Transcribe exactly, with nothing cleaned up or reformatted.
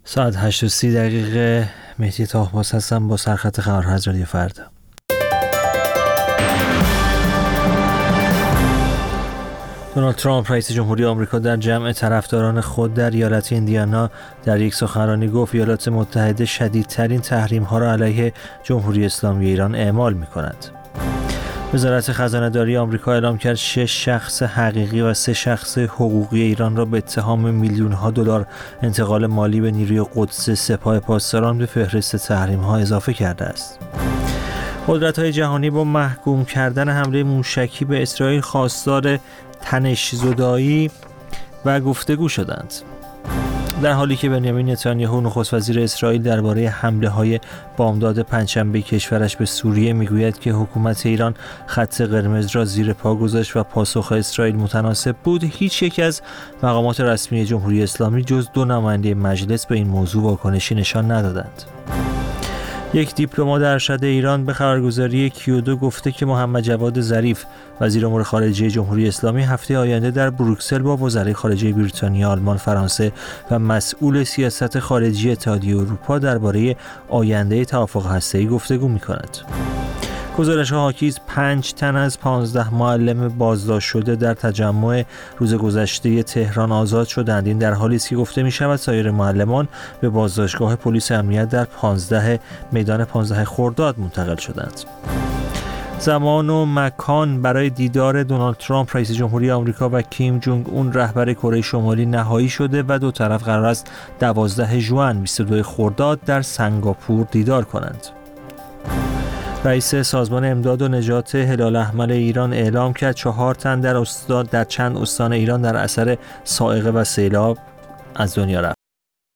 ساعت هشت و سی دقیقه. مهدی طاهباز هستم با سرخط خبرهای از رادیو فردا. دونالد ترامپ رئیس جمهوری آمریکا در جمع طرفداران خود در ایالت ایندیانا در یک سخنرانی گفت ایالات متحده شدیدترین تحریم‌ها را علیه جمهوری اسلامی ایران اعمال می‌کند. وزارت خزانه‌داری آمریکا اعلام کرد شش شخص حقیقی و سه شخص حقوقی ایران را به اتهام میلیون‌ها دلار انتقال مالی به نیروی قدس سپاه پاسداران به فهرست تحریم‌ها اضافه کرده است. قدرت‌های جهانی با محکوم کردن حمله موشکی به اسرائیل خواستار تنش‌زدایی و گفتگو شدند. در حالی که بنیامین نتانیاهو نخست وزیر اسرائیل درباره حمله‌های بامداد پنجشنبه کشورش به سوریه میگوید که حکومت ایران خط قرمز را زیر پا گذاشت و پاسخ اسرائیل متناسب بود، هیچ یک از مقامات رسمی جمهوری اسلامی جز دو نماینده مجلس به این موضوع واکنشی نشان ندادند. یک دیپلمات ارشد ایران به خبرگزاری کیودو گفته که محمد جواد ظریف وزیر امور خارجه جمهوری اسلامی هفته آینده در بروکسل با وزرای خارجه بریتانیا، آلمان، فرانسه و مسئول سیاست خارجی اتحادیه اروپا درباره آینده توافق هسته‌ای گفتگو می‌کند. گزارش‌ها حاکی از پنج تن از پانزده معلم بازداشت شده در تجمع روز گذشته تهران آزاد شدند. این در حالی است که گفته می‌شود سایر معلمان به بازداشتگاه پلیس امنیت در پانزده میدان پانزده خرداد منتقل شدند. زمان و مکان برای دیدار دونالد ترامپ رئیس جمهوری آمریکا و کیم جونگ اون رهبر کره شمالی نهایی شده و دو طرف قرار است دوازده ژوئن بیست و دو خرداد در سنگاپور دیدار کنند. رئیس سازمان امداد و نجات هلال احمر ایران اعلام کرد چهار تن در استان در چند استان ایران در اثر صاعقه و سیلاب از دنیا رفتند.